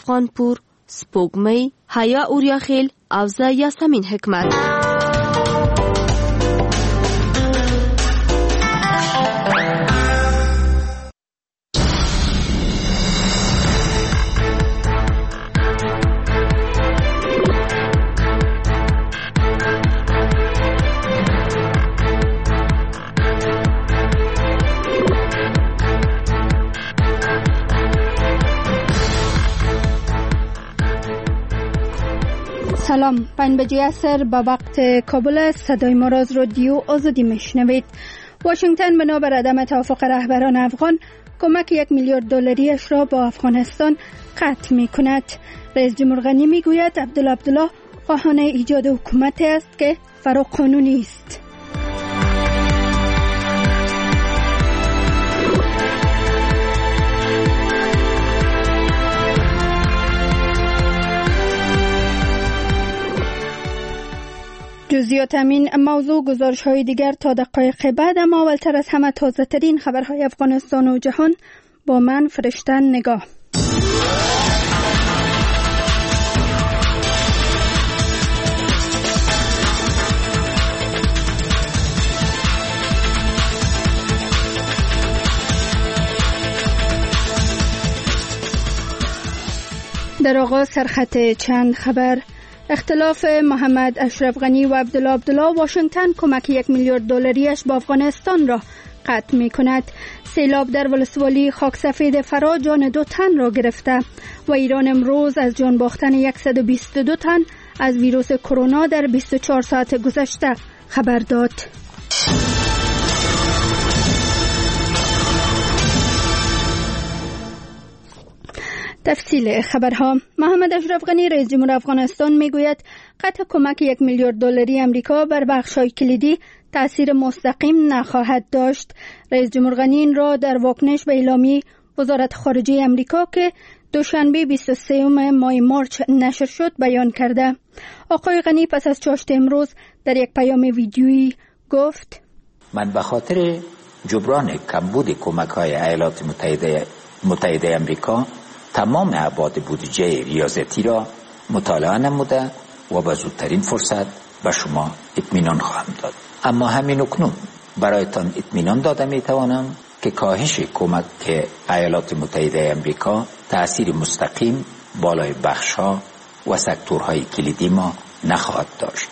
افغان پور، سپوگمی، حیا اوریاخیل او زه یاسمین حکمت. سلام، 5 بجه عصر به وقت کابل است. صدای ما را از رادیو آزادی میشنوید. واشنگتن بنابر عدم توافق رهبران افغان کمک 1 میلیارد دلاری را با افغانستان قطع می کند. رئیس جمهور غنی می گوید عبدالله خواهان ایجاد حکومتی است که فراقانونی است. جزئیات همین موضوع گزارش های دیگر تا دقایق بعد، اما اولتر از همه تازه ترین خبرهای افغانستان و جهان با من فرشته نگاه. در آغاز سرخط چند خبر. اختلاف محمد اشرف غنی و عبدالله واشنگتن کمک 1 میلیارد دلاریش با افغانستان را قطع می کند. سیلاب در ولسوالی خاک سفید فرا جان 2 تن را گرفته و ایران امروز از جان باختن 122 تن از ویروس کرونا در 24 ساعت گذشته خبر داد. تفصیل خبرها. محمد اشرف غنی رئیس جمهور افغانستان میگوید قطع کمک 1 میلیارد دلاری امریکا بر بخش‌های کلیدی تأثیر مستقیم نخواهد داشت. رئیس جمهور غنی این را در واکنش به اعلامیه وزارت خارجه امریکا که دوشنبه 23 ماه مارس نشر شد بیان کرده. آقای غنی پس از چاشت امروز در یک پیام ویدیویی گفت: من به خاطر جبران کمبود کمک‌های ایالات متحده امریکا تمام ابعاد بودجه ریاضتی را مطالعه نموده و به زودترین فرصت به شما اطمینان خواهم داد. اما همین اکنون برایتان اطمینان داده میتوانم که کاهش کمک ایالات متحده امریکا تأثیر مستقیم بالای بخش‌ها و سکتورهای کلیدی ما نخواهد داشت.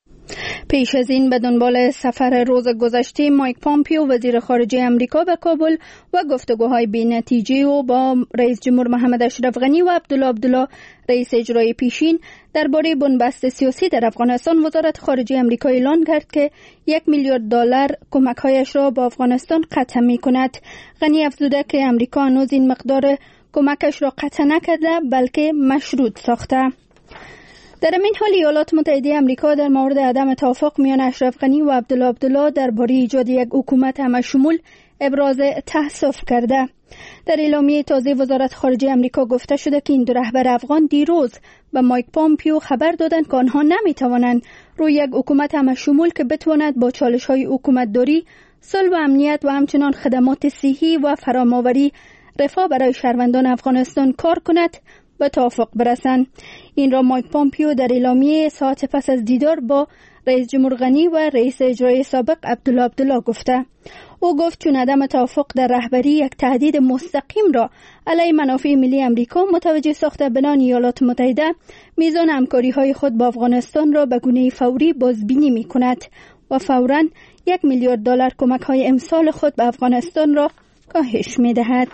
پیش از این به دنبال سفر روز گذشته مایک پامپیو وزیر خارجه امریکا به کابل و گفتگوهای بی‌نتیجه و با رئیس جمهور محمد اشرف غنی و عبدالله رئیس اجرایی پیشین درباره بنبست سیاسی در افغانستان، وزارت خارجه امریکا اعلان کرد که 1 میلیارد دلار کمک‌هایش را با افغانستان قطع می‌کند. غنی افزوده که امریکا هنوز این مقدار کمکش را قطع نکرده بلکه مشروط ساخته. در این حال ایالات متحده امریکا در مورد عدم توافق میان اشرف غنی و عبدالله درباره ایجاد یک حکومت همه‌شمول ابراز تأسف کرده. در اعلامیه تازه وزارت خارجه امریکا گفته شده که این دو رهبر افغان دیروز به مایک پامپیو خبر دادند که آنها نمیتوانند روی یک حکومت همه‌شمول که بتواند با چالش‌های حکومتداری، صلح و امنیت و همچنین خدمات صحی و فرامآوری رفاه برای شهروندان افغانستان کار کند به توافق برسند. این را مایک پامپیو در اعلامیه ساعت پس از دیدار با رئیس جمهور غنی و رئیس اجرایی سابق عبدالله گفته. او گفت چون عدم توافق در رهبری یک تهدید مستقیم را علیه منافع ملی امریکا متوجه ساخته، بنابراین ایالات متحده میزان همکاری‌های خود با افغانستان را به گونه فوری بازبینی می‌کند و فوراً 1 میلیارد دلار کمک‌های امسال خود به افغانستان را کاهش می‌دهد.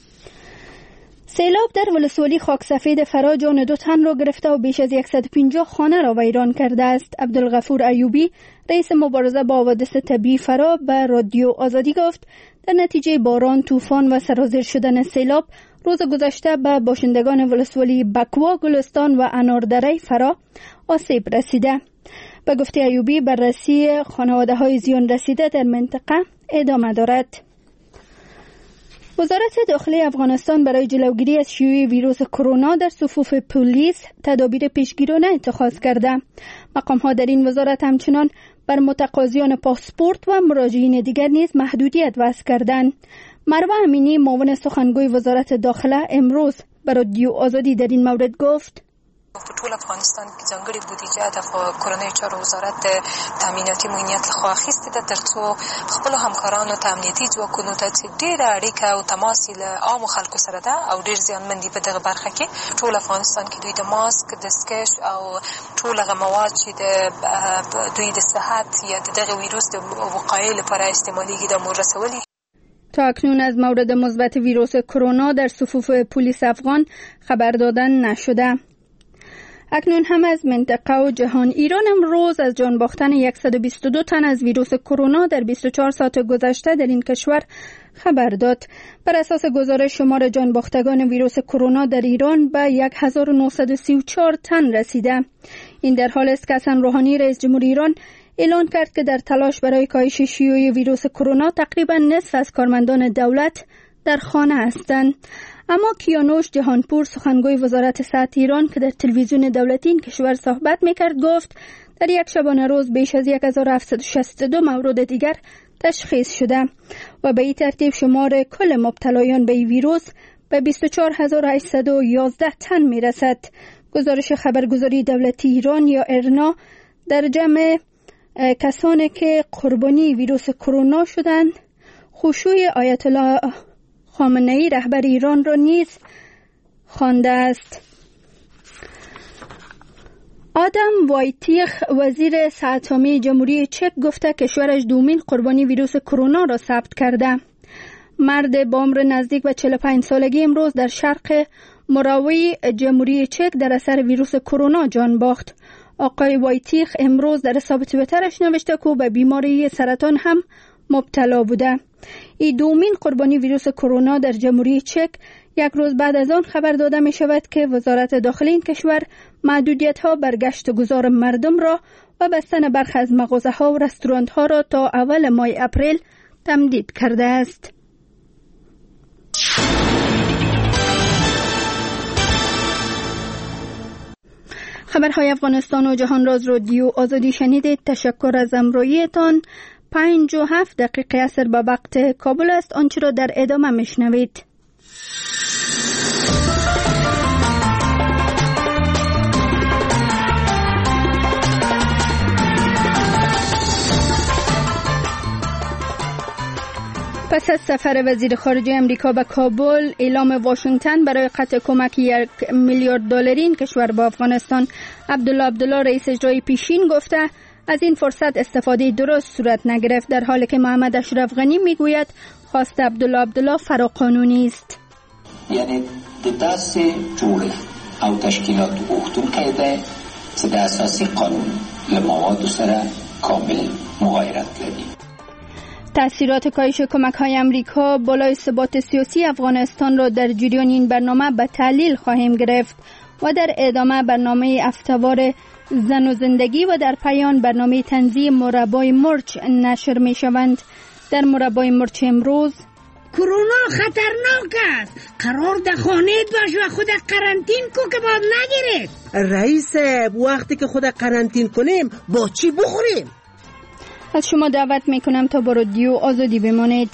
سیلاب در ولسوالی خاک سفید فرا جان 2 تن را گرفته و بیش از 150 خانه را ویران کرده است. عبدالغفور ایوبی رئیس مبارزه با حوادث طبیعی فرا به رادیو آزادی گفت در نتیجه باران، طوفان و سرازیر شدن سیلاب روز گذشته به باشندگان ولسوالی بکوا، گلستان و اناردره فرا آسیب رسیده. به گفته ایوبی بررسی خانواده‌های زیان رسیده در منطقه ادامه دارد. وزارت داخلی افغانستان برای جلوگیری از شیوع ویروس کرونا در صفوف پلیس تدابیر پیشگیرانه اتخاذ کرده. مقام‌ها در این وزارت همچنان بر متقاضیان پاسپورت و مراجعین دیگر نیز محدودیت وضع کردند. مروه امینی معاون سخنگوی وزارت داخله امروز به رادیو آزادی در این مورد گفت: په ټول افغانستان کې ځانګړي بودیجه د کورنۍ چارو وزارت تامیناتي موینیت لخوا اخیستې ده ترڅو خپل همکارانو ته امنیتي ځواکونو ته چې ډېره اړیکه او تماس له عامو خلکو سره ده او ډېر زیانمن دي په دغه برخه کې. ټول افغانستان کې دوی د ماسک، دستکش او ټول هغه مواد چې د دوی د صحت یا د دغه ویروس د وقایې لپاره استعمالیږي د مور رسولي. تا اکنون از مورد مثبت ویروس کرونا در صفوف پلیس افغان خبر دادن نشده. اکنون هم از منطقه و جهان. ایران امروز از جان باختن 122 تن از ویروس کرونا در 24 ساعت گذشته در این کشور خبر داد. بر اساس گزارش شمار جان باختگان ویروس کرونا در ایران به 1934 تن رسیده. این در حال است که حسن روحانی رئیس جمهور ایران اعلان کرد که در تلاش برای کاهش شیوع ویروس کرونا تقریبا نصف از کارمندان دولت در خانه هستند. اما کیانوش جهانپور سخنگوی وزارت صحت ایران که در تلویزیون دولتی این کشور صحبت میکرد گفت در یک شبانه روز بیش از 1762 مورد دیگر تشخیص شده و به این ترتیب شمار کل مبتلایان به این ویروس به 24811 تن میرسد. گزارش خبرگزاری دولتی ایران یا ارنا در جمع کسانی که قربانی ویروس کرونا شدند خشوع آیت الله خامنه‌ای رهبر ایران را نیز خوانده است. آدم وایتیخ وزیر صحت عامه جمهوری چک گفته کشورش دومین قربانی ویروس کرونا را ثبت کرده. مرد با عمر نزدیک به 45 سالگی امروز در شرق مراوی جمهوری چک در اثر ویروس کرونا جان باخت. آقای وایتیخ امروز در حساب توییترش نوشته که به بیماری سرطان هم مبتلا بوده. این دومین قربانی ویروس کرونا در جمهوری چک یک روز بعد از آن خبر داده می شود که وزارت داخلی این کشور محدودیت ها بر گشت و گذار مردم را و بستن برخی از مغازه ها و رستوران ها را تا اول ماه اپریل تمدید کرده است. خبرهای افغانستان و جهان را از رادیو آزادی شنیدید. تشکر از همراهیتان. 57 دقیقه عصر به وقت کابل است. آنچه را در ادامه میشنوید. پس از سفر وزیر خارجه امریکا به کابل، اعلام واشنگتن برای قطع کمک 1 میلیارد دلاری این کشور به افغانستان، عبدالله رئیس اجرایی پیشین گفته از این فرصت استفاده درست صورت نگرفت، در حالی که محمد اشرف غنی میگوید خواست عبدالله فراقانونی است. یعنی د داسې جوړښت او تشکیلات غوښتونکی دی چې د اساسي قانون له موادو سره کامل مغایرت لري. تأثیرات کاهش کمک‌های امریکا بالای ثبات سیاسی افغانستان را در جریان این برنامه به تحلیل خواهیم گرفت و در ادامه برنامه افتوار زن و زندگی و در پایان برنامه تنزیه مربای مرچ نشر می شوند. در مربای مرچ امروز: کرونا خطرناک است، قرار در خانه‌ات باش و خود قرنطین کو که باید نگیرید. رئیس وقتی که خود قرنطین کنیم با چی بخوریم؟ از شما دعوت میکنم تا با رادیو آزادی بمانید.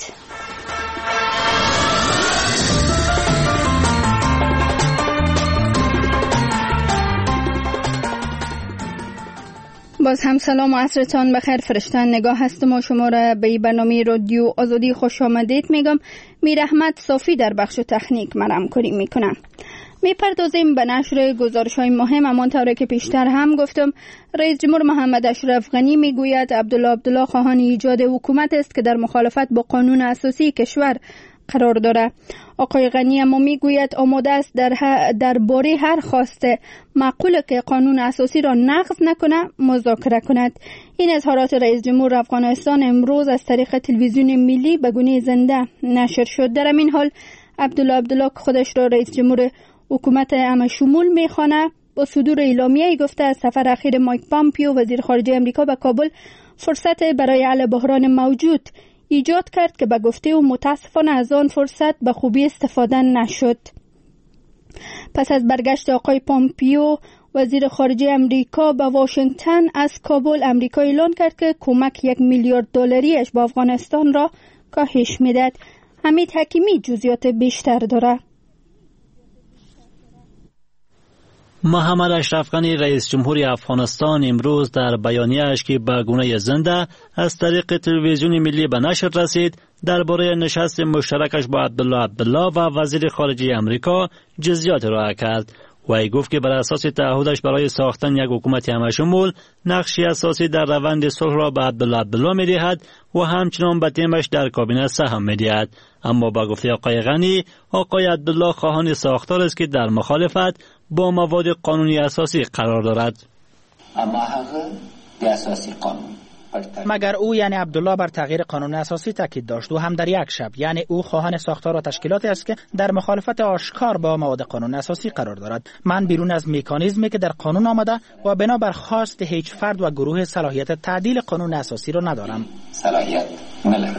باز هم سلام و عصرتان بخیر. فرشتن نگاه هستم و شما را به برنامه رادیو آزادی خوش آمدید میگم. میر احمد صافی در بخش تکنیک من همکاری میکنم. میپردازیم به نشر گزارش‌های مهم. همانطور که پیشتر هم گفتم، رئیس جمهور محمد اشرف غنی میگوید عبدالله خواهان ایجاد حکومت است که در مخالفت با قانون اساسی کشور قرار دارد. آقای غنی اما میگوید آماده است درباره هر خواسته معقول که قانون اساسی را نقض نکنه مذاکره کند. این اظهارات رئیس جمهور افغانستان امروز از طریق تلویزیون ملی به گونه زنده نشر شد. در این حال عبدالله خودش را رئیس جمهور حکومت همه شمول میخوانه با صدور اعلامیه‌ای گفته از سفر اخیر مایک پامپیو وزیر خارجه امریکا به کابل فرصت برای حل بحران موجود ایجاد کرد که به گفته او متاسفانه از آن فرصت به خوبی استفاده نشد. پس از برگشت آقای پامپیو وزیر خارجه امریکا به واشنگتن از کابل، امریکا اعلان کرد که کمک 1 میلیارد دلاریش به افغانستان را کاهش میدهد. حمید حکیمی جزئیات بیشتر داره. محمد اشرف غنی رئیس جمهوری افغانستان امروز در بیانیه‌اش که به گونه زنده از طریق تلویزیون ملی به نشر رسید درباره نشست مشترکش با عبدالله و وزیر خارجه امریکا جزئیات ارائه کرد. وی گفت که بر اساس تعهدش برای ساختن یک حکومت همشمول نقشی اساسی در روند صلح را به عبدالله می‌دهد و همچنان به تیمش در کابینه سهم می‌دهد. اما با گفته آقای غنی، آقای عبدالله خواهان ساختار است که در مخالفت با مواد قانونی اساسی قرار دارد. اما حق اساسی قانون مگر او یعنی عبدالله بر تغییر قانون اساسی تاکید داشت و هم در یک شب، یعنی او خواهان ساختار و تشکیلاتی است که در مخالفت آشکار با مواد قانون اساسی قرار دارد. من بیرون از مکانیزمی که در قانون آمده و بنابر خواست هیچ فرد و گروه صلاحیت تعدیل قانون اساسی را ندارم. صلاحیت ندارم.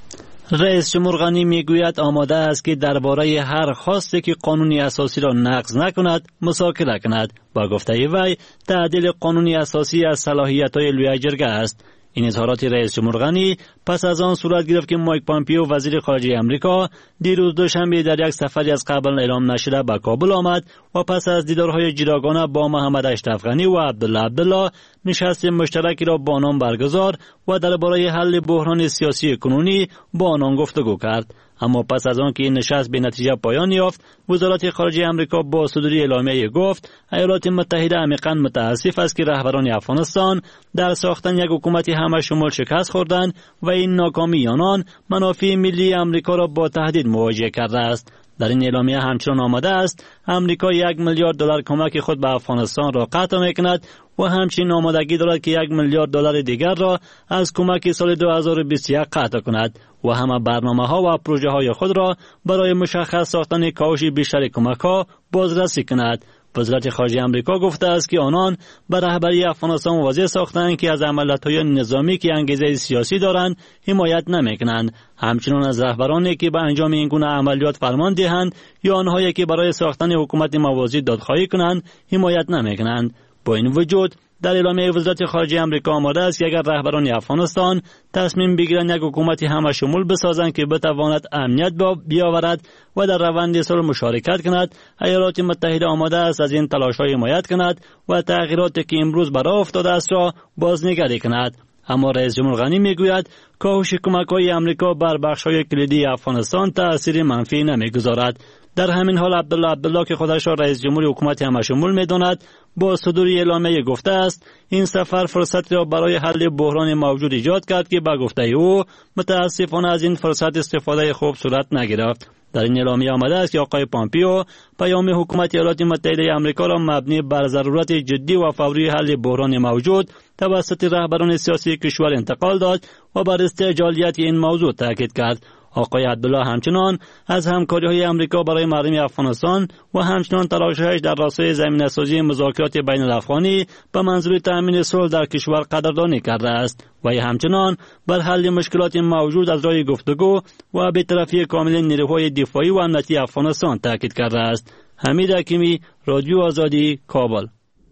رئیس جمهور غنی میگوید آماده است که درباره هر خواسته که قانونی اساسی را نقض نکند مذاکره کند. با گفته وی تعدیل قانونی اساسی از صلاحیت‌های لوی جرگه است. این اظهارات رئیس جمهور غنی پس از آن صورت گرفت که مایک پامپیو وزیر خارجه امریکا دیروز دوشنبه در یک سفری از قبل اعلام نشده به کابل آمد و پس از دیدارهای جداگانه با محمد اشرف غنی و عبدالله نشست مشترکی را با آنان برگزار و درباره حل بحران سیاسی کنونی با آنان گفتگو کرد. اما پس از آن که این نشست به نتیجه پایان یافت، وزارت خارجه امریکا با صدور اعلامیه گفت ایالات متحده عمیقاً متاسف است که رهبران افغانستان در ساختن یک حکومت همشمول شکست خوردند و این ناکامی آنان منافع ملی امریکا را با تهدید مواجه کرده است. در این اعلامیه همچنان آمده است امریکا 1 میلیارد دلار کمک خود به افغانستان را قطع می‌کند و همچنین آمادگی دارد که 1 میلیارد دلار دیگر را از کمک سال 2021 قطع کند و همه برنامه‌ها و پروژه‌های خود را برای مشخص ساختن کاهش بیشتر کمک‌ها بازرسی کند. وزارت خارجه امریکا گفته است که آنان به رهبری افغانستان واضح ساختند که از عملیات‌های نظامی که انگیزه سیاسی دارند حمایت نمی‌کنند. همچنین از رهبرانی که به انجام این گونه عملیات فرمان دهند یا آنهایی که برای ساختن حکومت موازی دادخواهی کنند حمایت نمی‌کنند. با این وجود در اعلامیه وزارت خارجه امریکا آماده است که اگر رهبران افغانستان تصمیم بگیرند یک حکومت همشمول بسازند که بتواند امنیت بیاورد و در روند صلح مشارکت کند، ایالات متحده آماده است از این تلاش‌ها حمایت کند و تغییراتی که امروز به راه افتاده است را بازنگری کند. اما رئیس جمهور غنی میگوید کاهش کمک‌های امریکا بر بخش‌های کلیدی افغانستان تأثیر منفی نمی‌گذارد. در همین حال عبدالله که خودش را رئیس جمهور حکومت همشمول می‌داند با صدور اعلامیه گفته است این سفر فرصتی را برای حل بحران موجود ایجاد کرد که به گفته او متاسفانه از این فرصت استفاده خوب صورت نگرفت. در این اعلامیه آمده است که آقای پامپیو پیام حکومت ایالات متحده آمریکا را مبنی بر ضرورت جدی و فوری حل بحران موجود توسط رهبران سیاسی کشور انتقال داد و بر استعجالیت این موضوع تاکید کرد. آقای عبدالله همچنان از همکاری‌های امریکا برای مردم افغانستان و همچنان تلاش‌هایش در راستای زمینه‌سازی مذاکرات بین الافغانی به منظور تأمین صلح در کشور قدردانی کرده است و همچنان بر حل مشکلات موجود از راه گفتگو و بی‌طرفی کامل نیروهای دفاعی و امنیتی افغانستان تاکید کرده است. حمید حکیمی، رادیو آزادی، کابل.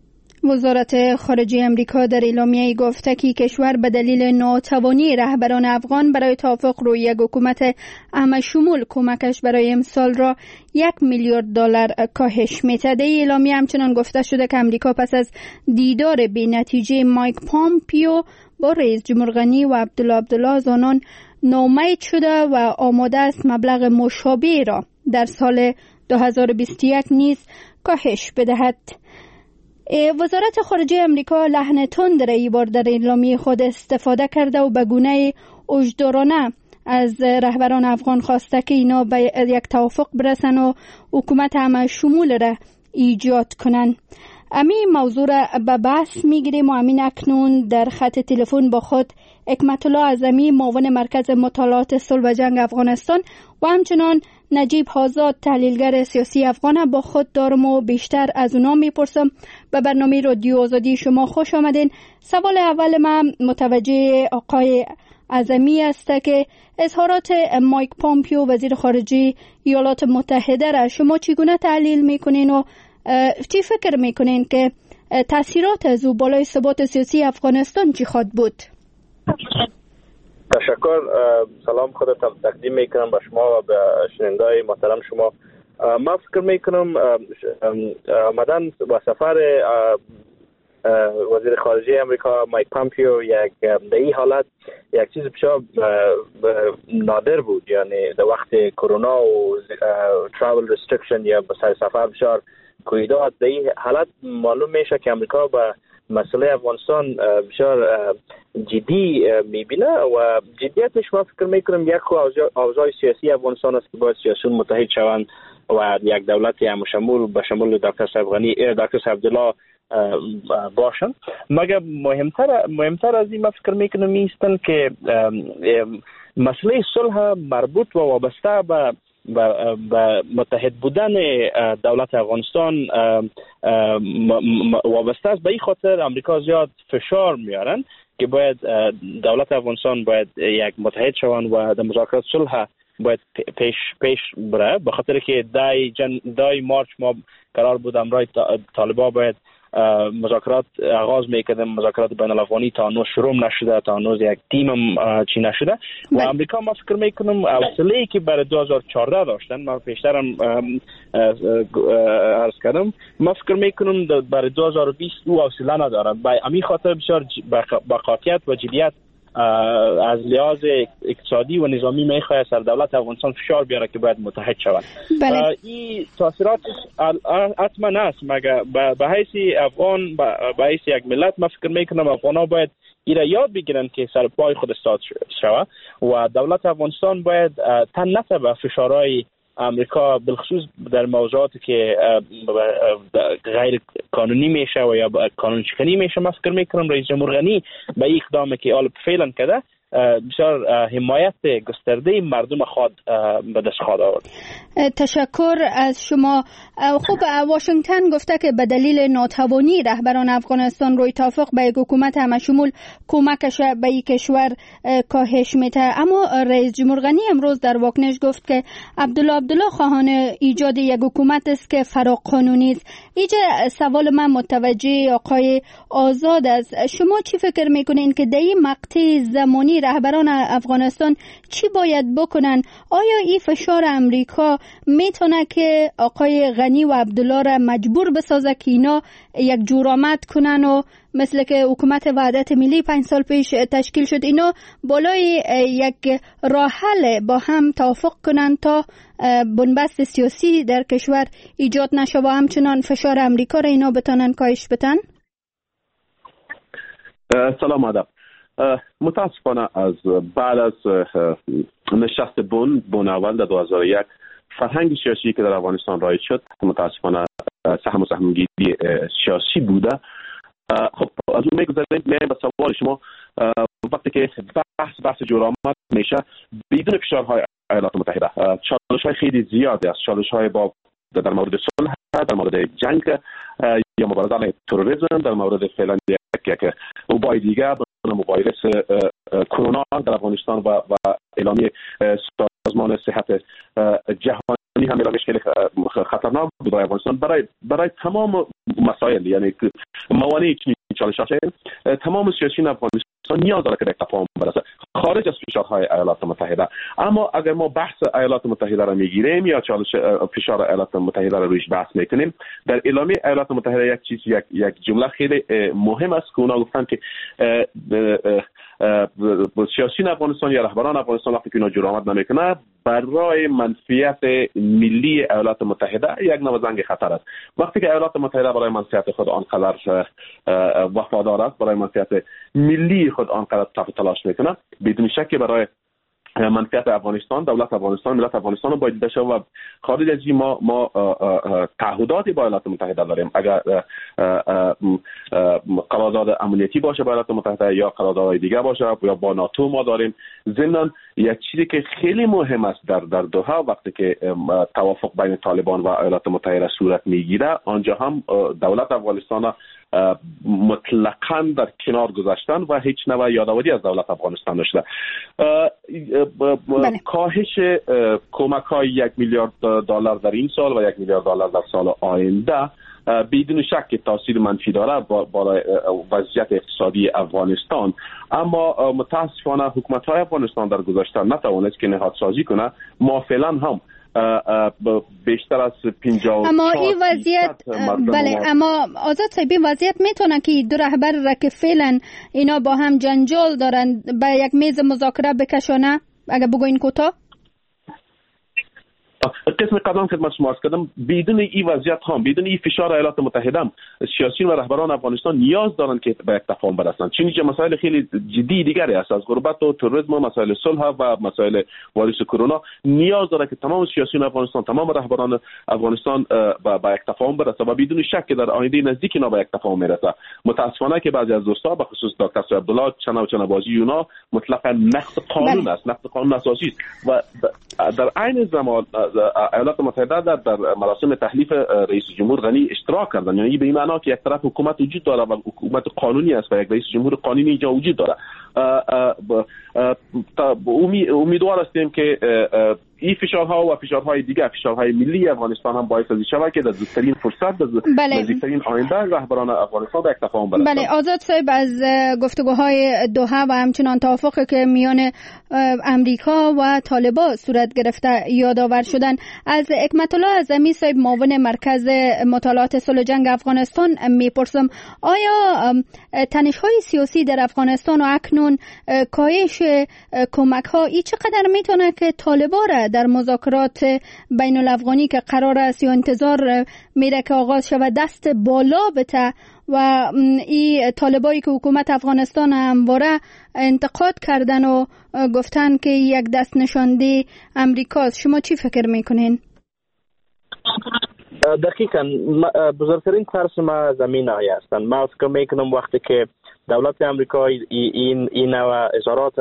وزارت خارجه امریکا در اعلامیه گفته که کشور به دلیل ناتوانی رهبران افغان برای توافق روی یک حکومت همشمول کمکش برای امسال را 1 میلیارد دلار کاهش می‌دهد. اعلامیه همچنان گفته شده که امریکا پس از دیدار بی نتیجه مایک پامپیو با رئیس جمهور غنی و عبدالله از آنان ناامید شده و آماده است مبلغ مشابه را در سال 2021 نیز کاهش بدهد. وزارت خارجه امریکا لحن تند را این بار در اعلامیه خود استفاده کرده و به گونه هشدارانه از رهبران افغان خواسته که اینا به یک توافق برسن و حکومت همشمول را ایجاد کنن. همین موضوع را به بحث میگیریم و همین اکنون در خط تلفن با خود حکمت الله اعظمی معاون مرکز مطالعات صلح و جنگ افغانستان و همچنان نجیب آزاد تحلیلگر سیاسی افغان با خود دارم و بیشتر از اونا میپرسم. به برنامه رادیو آزادی شما خوش آمدین. سوال اول من متوجه آقای اعظمی است که اظهارات مایک پامپیو وزیر خارجه ایالات متحده را شما چگونه تحلیل میکنین و چی فکر میکنین که تاثیرات از او بالای ثبات سیاسی افغانستان چی خواهد بود؟ تشکر. سلام خودتم تقدیم میکنم به شما و به شنونده‌های محترم شما. ما فکر میکنم آمدن با سفر وزیر خارجه امریکا مایک پامپیو در این حالت یک چیز بسیار نادر بود، یعنی در وقت کرونا و travel restriction یا بسر سفر بسیار قیودات، در این حالت معلوم میشه که امریکا با مسئله افغانستان بسیار جدی میبینه و جدیتش ما فکر میکنم یک اوضاع سیاسی افغانستان است که باید سیاسیون متحد شوند و یک دولت همشمول به شمول دکتر صاحب غنی، دکتر صاحب عبدالله باشن. مگر مهمتر از این ما فکر میکنم ایستن که مسئله صلح مربوط و وابسته به متحد بودن دولت افغانستان وابسته است. به این خاطر امریکا زیاد فشار میارن که باید دولت افغانستان باید یک متحد شوند و در مذاکرات صلح باید پیش بره، به خاطر که 10 مارچ ما قرار بود امرای طالبان باید مذاکرات آغاز میکردن، مذاکرات بین الافغانی تا هنوز شروع نشده، تا هنوز یک تیم هم چی نشده و امریکا ما فکر میکنم حوصله‌ای که برای 2014 داشتن، ما پیشترم عرض کردم، ما فکر میکنم برای 2020 او حوصله ندارن. به همین خاطر بسیار با قاطعیت و جدیت از لحاظ اقتصادی و نظامی میخواد سر دولت افغانستان فشار بیاره که باید متحد شود. این تاثیرات حتما است، مگر به حیث افغان، به حیث یک ملت ما فکر میکنم افغان‌ها باید ایره یاد بگیرن که سر پای خود استاد شود و دولت افغانستان باید تن نته به فشارهای امریکا، بالخصوص در موضوعاتی که غیر قانونی میشه و یا قانون شکنی میشه. من فکر میکنم رئیس جمهور غنی به این اقدامی که حالا فعلا کرده بسیار حمایت گسترده مردم خود به دست خواهد آورد. تشکر از شما. خب واشنگتن گفته که به دلیل ناتوانی رهبران افغانستان روی توافق به یک حکومت همشمول کمکش به این کشور کاهش میده، اما رئیس جمهور غنی امروز در واکنش گفت که عبدالله خواهان ایجاد یک حکومت است که فراقانونی است. اینجا سوال من متوجه آقای آزاد است، شما چی فکر میکنین که در این مقطع زمانی رهبران افغانستان چی باید بکنن؟ آیا این فشار امریکا میتونه که آقای غنی و عبدالله را مجبور بسازه که اینا یک جورآمد کنن و مثل که حکومت وحدت ملی 5 سال پیش تشکیل شد، اینا بالای یک راه حل با هم توافق کنن تا بنبست سیاسی در کشور ایجاد نشه و همچنان فشار امریکا را اینا بتونن کاهش بدن؟ سلام ادب. متاسفانه از بعد از نشست بن اول در 2001 فرهنگ سیاسی که در افغانستان رایج شد متاسفانه سهم و سهمگیری سیاسی بوده. خب از اون میگذاریم به سوال شما، وقتی که بحث جرأت میشه بدون فشارهای ایالات متحده، چالش‌های خیلی زیادی است، چالش‌های با در مورد صلح، در مورد جنگ یا مبارزه علیه تروریسم، در مورد فعلا یک وبای دیگر ویروس کرونا در افغانستان و اعلامیه سازمان صحت جهانی هم اعلامیش خیلی خطرناک بود برای افغانستان. برای تمام مسائل، یعنی موانع چالش‌ها، تمام سیاسیون افغانستان نیاز داره که به تفاهم برسه خارج از فشارهای ایالات متحده. اما اگر ما بحث ایالات متحده را میگیریم یا چالش فشار ایالات متحده را رویش بحث میکنیم، در اعلامیه ایالات متحده یک جمله خیلی مهم است که اونا گفتن که سیاسیون افغانستان یا رهبران افغانستان وقتی که اینا جرأت نمیکنه برای منفعت ملی ایالات متحده یک نوع زنگ خطر است. وقتی که ایالات متحده برای منفعت خود آنقدر وفادار است، برای منفعت ملی خود آنقدر تف تلاش میکنه، بدون شک برای منفعت افغانستان، دولت افغانستان، ملت افغانستان باید بشه و خارج از این ما تعهداتی با ایالات متحده داریم. اگر قرارداد امنیتی باشه با ایالات متحده یا قراردادهای دیگه باشه یا با ناتو ما داریم. ضمن یک چیزی که خیلی مهم است در دوحه، وقتی که توافق بین طالبان و ایالات متحده صورت میگیره، آنجا هم دولت افغانستان مطلقاً در کنار گذاشتن و هیچ نوع یادآوری از دولت افغانستان نشده. کاهش کمک‌های 1 میلیارد دلار در این سال و 1 میلیارد دلار در سال آینده بدون شک تاثیر منفی داره برای وضعیت اقتصادی افغانستان. اما متاسفانه حکومت‌های افغانستان در گذشته نتوانست که نهادسازی کنه. ما فعلا هم بیشتر از 54 اما این وضعیت بله، اما آزاد صاحب این وضعیت میتونه که دو رهبر را که فعلا اینا با هم جنجال دارن به یک میز مذاکره بکشانه؟ اگر بگوین کوتاه. قسم قبلا خدمت شما عرض کردم بدون این وضعیت هم، بدون این فشار ایالات متحده هم، سیاسیون و رهبران افغانستان نیاز دارند که به یک تفاهم برسند. چون اینجا مسائل خیلی جدی دیگری است، از غربت و تروریسم و مسائل صلح و مسائل ویروس کرونا. نیاز داره که تمام سیاسیون افغانستان، تمام رهبران افغانستان به یک تفاهم برسند و بدون شک که در آینده نزدیک اینا به یک تفاهم میرسه. متاسفانه که بعضی از دوستا به خصوص دکتر عبدالله چنه بازی اونا مطلقاً نقض قانون است، نقض قانون اساسی است و در عین زمان ایالات متحده در مراسم تحلیف رئیس جمهور غنی اشتراک کردن. یعنی به این معنا که یک طرف حکومت وجود داره و حکومت قانونی است و یک رئیس جمهور قانونی اینجا وجود داره. امیدوار هستیم که این فشارها و فشارهای دیگه، فشارهای ملی افغانستان هم باعث شود که در زودترین فرصت، در نزدیکترین آینده رهبران افغانستان به یک تفاهم برسند. بله، آزاد صاحب از گفتگوهای دوحه و همچنان توافقی که میان امریکا و طالبان صورت گرفته یادآور شدن. از حکمت الله اعظمی صاحب معاون مرکز مطالعات صلح جنگ افغانستان میپرسم آیا تنش‌های سیاسی در افغانستان و اکنون کاهش کمک‌ها ای چقدر میتونه که طالبان در مذاکرات بین الافغانی که قرار است یا انتظار میره که آغاز شود دست بالا بته و این طالبایی که حکومت افغانستان همواره انتقاد کردن و گفتن که یک دست نشانده امریکاست؟ شما چی فکر میکنین؟ دقیقاً بزرگترین ترس ما زمین های هستند. ما فکر میکنم وقتی که دولت امریکا این اظهارات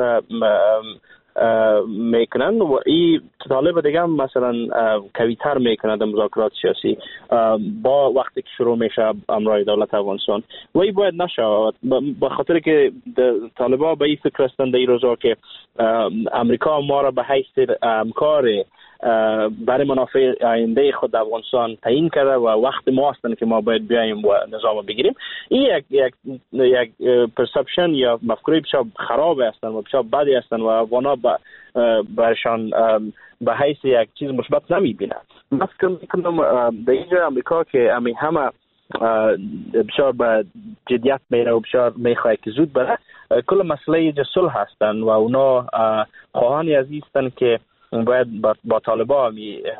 میکنن و این طالب دیگه هم مثلا کویتر میکنن در مذاکرات سیاسی با وقتی که شروع میشه امرای دولت افغانستان و این باید نشه، به خاطر که طالبان به این فکر هستند در این روزا که امریکا ما را به حیث همکار برای منافع آینده خود افغانستان تعیین کرده و وقت ما هستند که ما باید بیاییم و نظام بگیریم. این یک پرسپشن یا مفکوره بسیار خراب هستند و بسیار بدی هستند و افغانا برشان به حیث یک چیز مثبت نمیبینند. من فکر میکنم در اینجا امریکا که همه بسیار به جدیت میره و بسیار میخواه که زود بره، کل مسئله صلح هستند و اونا خواهانی از هستند که باید با طالبان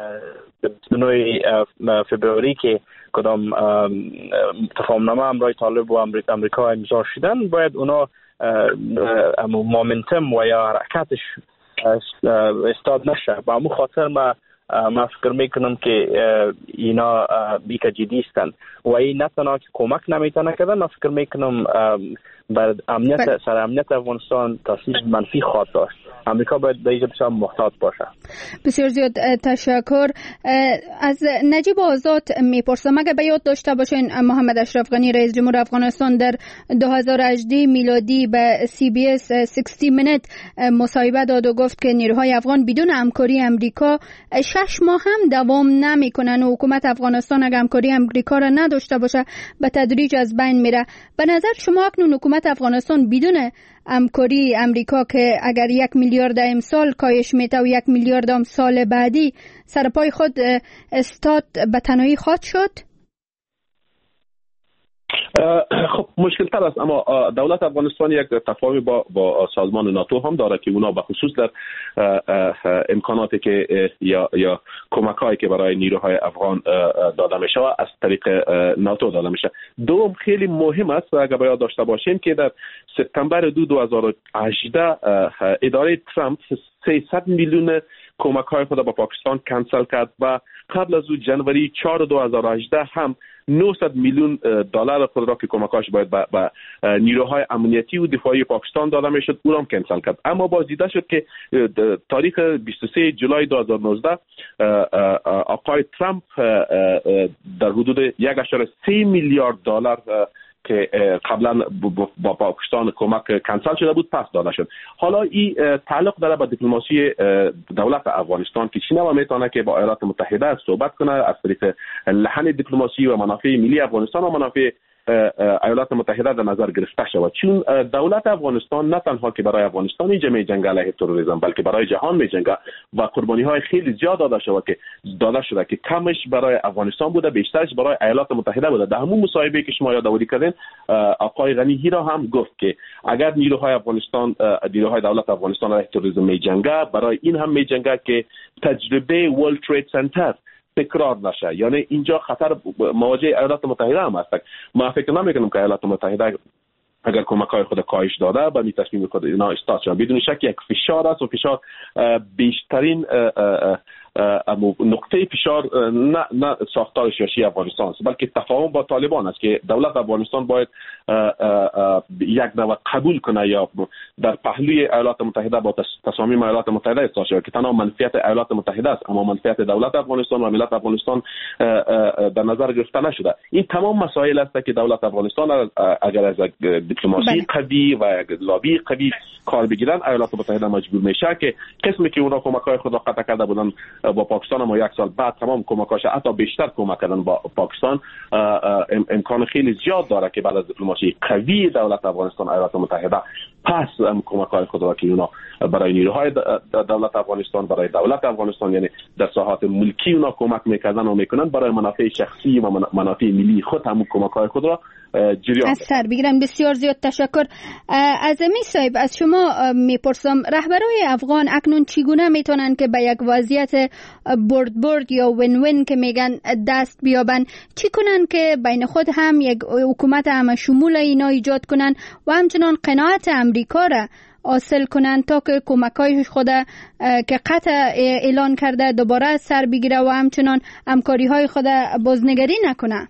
29 فبروری که کدام تفاهمنامه امرای طالب و امریکا امضا شدن، باید اونا مومنتم و یا حرکتش استاد نشه. با همون خاطر ما فکر میکنم که اینا بیک جدی هستند و این نه تنها که کمک نمیتونه کردن، من فکر میکنم بر امنیت افغانستان تاثیر منفی خواهد داشت. امریکا باید در اینجا بسیار محتاط باشه. بسیار زیاد تشکر. از نجیب آزاد میپرسم اگر به یاد داشته باشین محمد اشرف غنی رئیس جمهور افغانستان در 2018 میلادی به CBS 60 Minutes مصاحبه داد و گفت که نیروهای افغان بدون همکاری امریکا 6 ماه هم دوام نمیکنن و حکومت افغانستان اگر همکاری امریکا را نداشته باشه به تدریج از بین میره. به نظر شما اکنون حکومت افغانستان بدون همکاری امریکا که اگر 1 میلیارد امسال کاهش میته و 1 میلیارد هم سال بعدی سر پای خود استاد به تنهایی خواهد شد؟ خب مشکل تر است، اما دولت افغانستان یک تفاهم با سازمان ناتو هم داره که اونا به خصوص در امکاناتی که یا کمک‌هایی که برای نیروهای افغان داده میشه از طریق ناتو داده میشه. دوم خیلی مهم است اگر باید داشته باشیم که در سپتامبر 2018 اداره ترامپ 300 میلیون کمک‌های خود با پاکستان کنسل کرد و قبل از او جنوری 4 2018 هم 900 میلیون دلار خود را که کمکاش باید به نیروهای امنیتی و دفاعی پاکستان داده میشد او را هم کنسل کرد. اما باز دیده شد که تاریخ 23 جولای 2019 آقای ترامپ در حدود 1.3 میلیارد دلار که قبلا با پاکستان کمک کنسل شده بود پس داده شد. حالا این تعلق داره با دیپلماسی دولت افغانستان که چی میتونه که با ایالات متحده صحبت کنه از طریق لحن دیپلماسی و منافع ملی افغانستان و منافع ایالات متحده در نظر گرفته شود، چون دولت افغانستان نه تنها که برای افغانستان اینجا می‌جنگه علیه تروریسم، بلکه برای جهان می‌جنگه و قربانی‌های خیلی زیاد داده شده که کمش برای افغانستان بوده، بیشترش برای ایالات متحده بوده. در همون مصاحبه که شما یادآوری کردین آقای غنی را هم گفت که اگر نیروهای دولت افغانستان علیه تروریسم می‌جنگه، برای این هم می‌جنگه که تجربه ورلد ترید سنتر تکرار نشه. یعنی اینجا خطر مواجه ایالات متحده هم هست. ما فکر نمی‌کنم که ایالات متحده اگر کمک‌های خود کاهش داده به می تصمیم خود اینا استاد شد. بدون شک یک فشار است و فشار بیشترین نقطه فشار نه ساختار سیاسی افغانستان است، بلکه تفاهم با طالبان است که دولت افغانستان باید یک نوع قبول کنه یا در پهلوی ایالات متحده با تصامیم ایالات متحده استاد شود که تنها منفعت ایالات متحده است اما منفعت دولت افغانستان و ملت افغانستان در نظر گرفته نشده. این تمام مسائل است که دولت افغانستان اگر از دیپلماسی قوی و لابی قوی کار بگیرن، ایالات متحده مجبور میشه که قسمی که اونا کمک‌های خود را قطع کرده بودن با پاکستان، اما یک سال بعد تمام کمک‌هاش حتی بیشتر کمک کردن با پاکستان، امکان خیلی زیاد داره که بعد از دیپلماسی قوی دولت افغانستان ایالات متحده پس کمک‌های خود را که اونا برای نیروهای دولت افغانستان، برای دولت افغانستان، یعنی در ساحات ملکی اونا کمک می‌کردن و میکنن، برای منافع شخصی و منافع ملی خود هم کمک‌های خود را جریان از سر بگیرن. بسیار زیاد تشکر. اعظمی صاحب، از شما میپرسم رهبرای افغان اکنون چگونه میتونن که به یک وضعیت برد یا وین وین که میگن دست بیابن؟ چی کنن که بین خود هم یک حکومت همه شمول اینا ایجاد کنن و همچنان قناعت امریکا را حاصل کنن تا که کمک‌های خود که قطع اعلان کرده دوباره سر بگیره و همچنان همکاری‌های خود بازنگری نکنه؟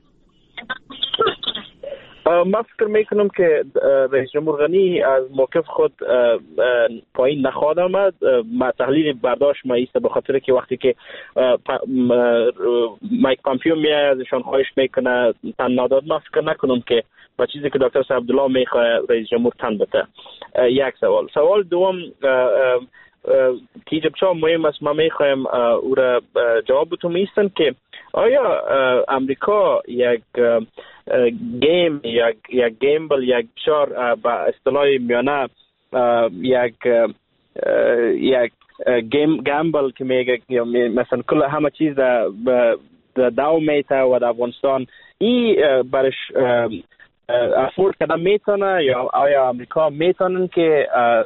من فکر میکنم که رئیس جمهور غنی از موقف خود پایین نخواهد آمد. تحلیل برداشت ما ایست به خاطر که وقتی که مایک پامپیو میاد ازشان خواهش میکنه تن ناداد، من فکر نکنم که با چیزی که دکتر عبدالله میخواه رئیس جمهور تن بده. یک سوال دوم که جبچه مهم است، ما میخوایم او را جواب بتون ایستن که آیا امریکا یک گیم، یک گیمبل، یک بسیار با اصطلاح میانه یک گیمبل که میگه مثلا کل همه چیز داو میته و در افغانستان ای برش افورد کردن میتونه، یا آیا امریکا میتونن که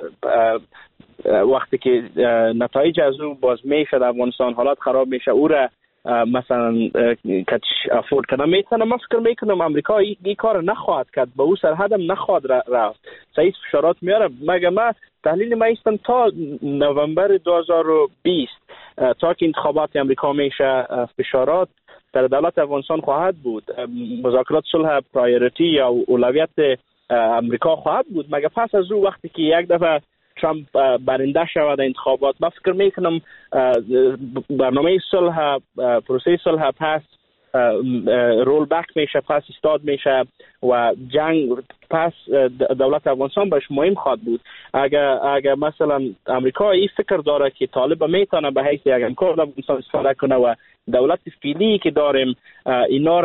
وقتی که نتایج از او باز میشه در افغانستان حالات خراب میشه او را مثلا کچ افورد کنه میتونه؟ من فکر میکنم امریکا این کار نخواهد کرد، به او سرحدم نخواهد رفت. صحیح فشارات میاره. مگه ما تحلیل ما ایستم تا نوامبر 2020 تا که انتخابات امریکا میشه فشارات در دولت افغانستان خواهد بود، مذاکرات صلح پرایوریتی یا اولویت امریکا خواهد بود. مگه پس از او وقتی که یک دفعه ترامپ برنده شود انتخابات، من فکر میکنم برنامه صلح، پروسه صلح پس رول بک میشه، پس استاد میشه و جنگ پس دولت افغانستان باش مهم خواهد بود. اگر مثلا امریکا این فکر داره که طالب میتونه به حیث یک همکار در افغانستان استفاده کنه و دولت فعلی که داریم اینا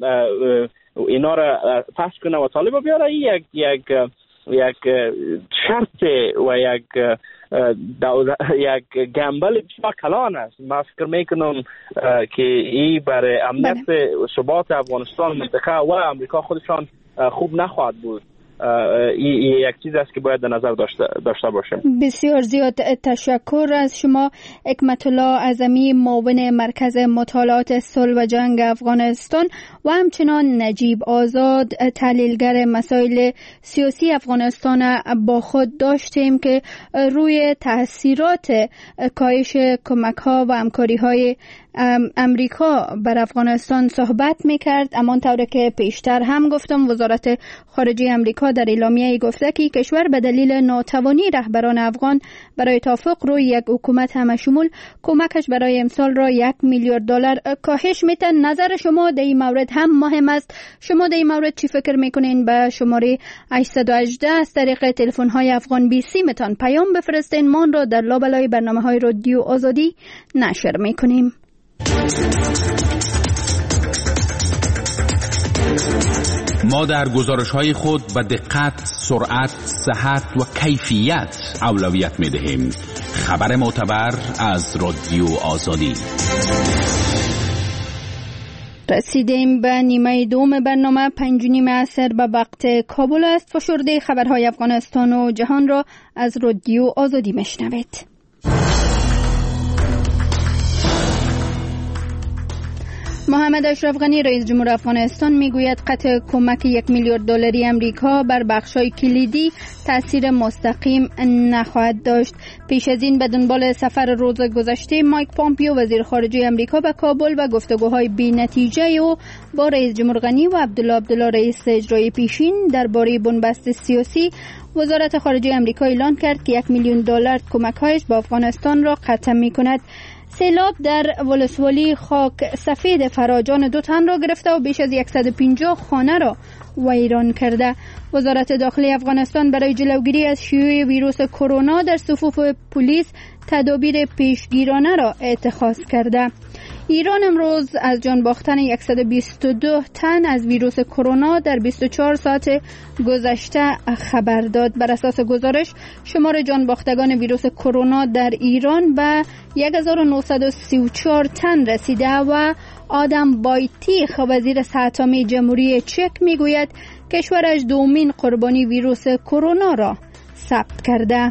را پس کنه و طالب بیاره، یک شرط و یک گامبل کلان است. من فکر میکنم که این برای امنیت ثبات افغانستان منطقه و امریکا خودشان خوب نخواهد بود. یک چیز است که باید در نظر داشته باشیم. بسیار زیاد تشکر از شما حکمت الله اعظمی، معاون مرکز مطالعات صلح و جنگ افغانستان، و همچنان نجیب آزاد، تحلیلگر مسائل سیاسی افغانستان با خود داشتیم که روی تاثیرات کاهش کمک‌ها و همکاری‌های امریکا بر افغانستان صحبت میکرد. همانطور که پیشتر هم گفتم، وزارت خارجه امریکا در اعلامیه گفته که کشور به دلیل ناتوانی رهبران افغان برای توافق روی یک حکومت همشمول کمکش برای امسال را $1 میلیارد کاهش میده. نظر شما در این مورد هم مهم است. شما در این مورد چی فکر میکنین؟ به شماره 818 از طریق تلفن های افغان BC میتون پیام بفرستین. ما را در لابلای برنامه‌های رادیو آزادی نشر میکنیم. ما در گزارش‌های خود به دقت، سرعت، صحت و کیفیت اولویت می‌دهیم. خبر معتبر از رادیو آزادی. رسیدیم به نیمه دوم برنامه. 5:30 عصر به وقت کابل است. فشرده خبرهای افغانستان و جهان را از رادیو آزادی میشنوید. محمد اشرف غنی رئیس جمهور افغانستان میگوید قطع کمک $1 میلیارد امریکا بر بخش‌های کلیدی تأثیر مستقیم نخواهد داشت. پیش از این به دنبال سفر روز گذشته مایک پامپیو وزیر خارجه امریکا به کابل و گفتگوهای بی‌نتیجه او با رئیس جمهور غنی و عبدالله رئیس اجرایی پیشین درباره بنبست سیاسی، وزارت خارجه امریکا اعلان کرد که $1 میلیون کمک‌هایش به افغانستان را قطع می‌کند. سیلاب در ولسوالی خاک سفید فراجان 2 تن را گرفته و بیش از 150 خانه را ویران کرده. وزارت داخلی افغانستان برای جلوگیری از شیوع ویروس کرونا در صفوف پلیس تدابیر پیشگیرانه را اتخاذ کرده. ایران امروز از جان باختن 122 تن از ویروس کرونا در 24 ساعت گذشته خبر داد. بر اساس گزارش شمار جان باختگان ویروس کرونا در ایران به 1934 تن رسیده و آدم بایتیخ وزیر صحت عامه جمهوری چک میگوید کشورش دومین قربانی ویروس کرونا را ثبت کرده.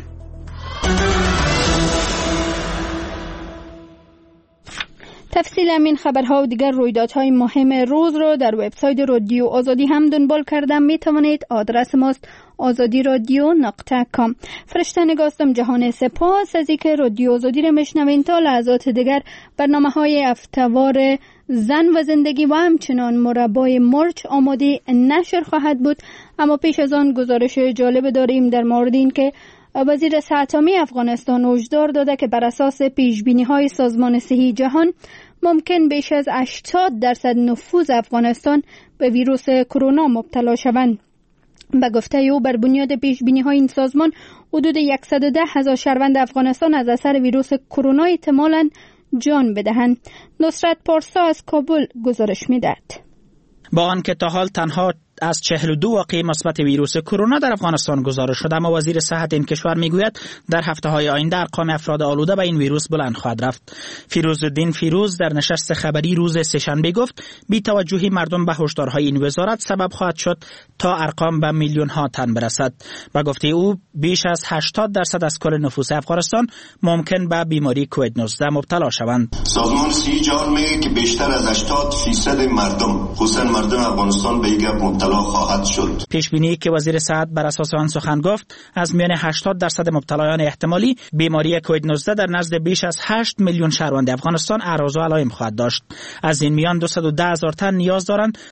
تفصیل همین خبرها و دیگر رویدادهای مهم روز را در وبسایت رادیو آزادی هم دنبال کردم. می توانید. آدرس ماست azadiradio.com. فرشته نگاستم جهان. سپاس از اینکه رادیو آزادی را میشنوین. تا لحظات دیگر برنامه‌های هفته‌وار زن و زندگی و همچنان مربای مرچ آماده نشر خواهد بود. اما پیش از آن گزارش جالب داریم در مورد این که وزیر صحت عامه افغانستان هشدار داده که بر اساس پیشبینی‌های سازمان صحی جهان ممکن بیش از 80% نفوذ افغانستان به ویروس کرونا مبتلا شوند. به گفته او بر بنیاد پیشبینی‌های این سازمان حدود 110,000 شهروند افغانستان از اثر ویروس کرونا احتمالاً جان بدهند. نصرت پارسا از کابل گزارش می‌دهد. با آنکه تا حال تنها از 42 واقعه مثبت ویروس کرونا در افغانستان گزارش شده، اما وزیر صحت این کشور میگوید در هفته‌های آینده ارقام افراد آلوده به این ویروس بلند خواهد رفت. فیروزالدین فیروز در نشست خبری روز سه‌شنبه گفت بی توجهی مردم به هشدارهای این وزارت سبب خواهد شد تا ارقام به میلیون ها تن برسد. با گفته او بیش از 80% از کل نفوس افغانستان ممکن به بیماری کووید 19 مبتلا شوند. سازمان صحی جهان میگه که بیشتر از 80% مردم، خصوصا مردم افغانستان، به این مبتلا خواهد شد. پیش بینی که وزیر صحت بر اساس آن سخن گفت از میان 80% مبتلایان احتمالی بیماری کووید 19 در نزد بیش از 8 میلیون شهروند افغانستان اعراض و علائم خواهد داشت. از این میان 210,000 تن نیاز دارند